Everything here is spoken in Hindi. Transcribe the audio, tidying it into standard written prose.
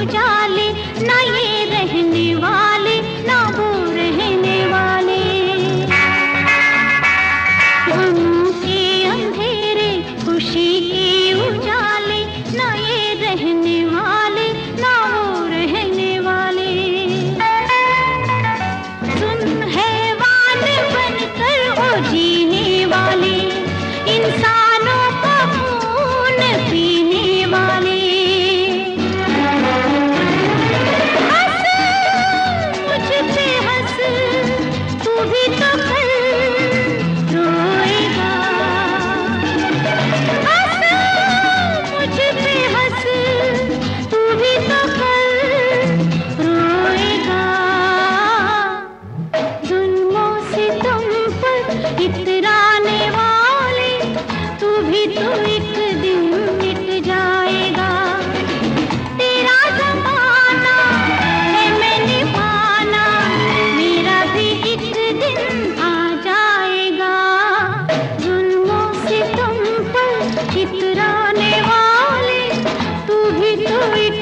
उजाले, ना ये रहने वाले ना वो रहने वाले। गम के अंधेरे खुशी के उजाले, ना ये रहने वाले ना वो रहने वाले। सुन हैवान बनकर वो जीने वाले, इंसानों का खून पीने वाले। हंस मुझ पे हंस, तू भी तो कल रोएगा। हंस मुझ पे हंस, तू भी तो कल रोएगा। जुल्मों से तुम पर इतराने वाले, तू भी तो एक दिन मिट जाएगा। तेरा ज़माना है मैंने माना, मेरा भी एक दिन आ जाएगा। जुल्मों से तुम पर इतराने वाले, तू भी तो एक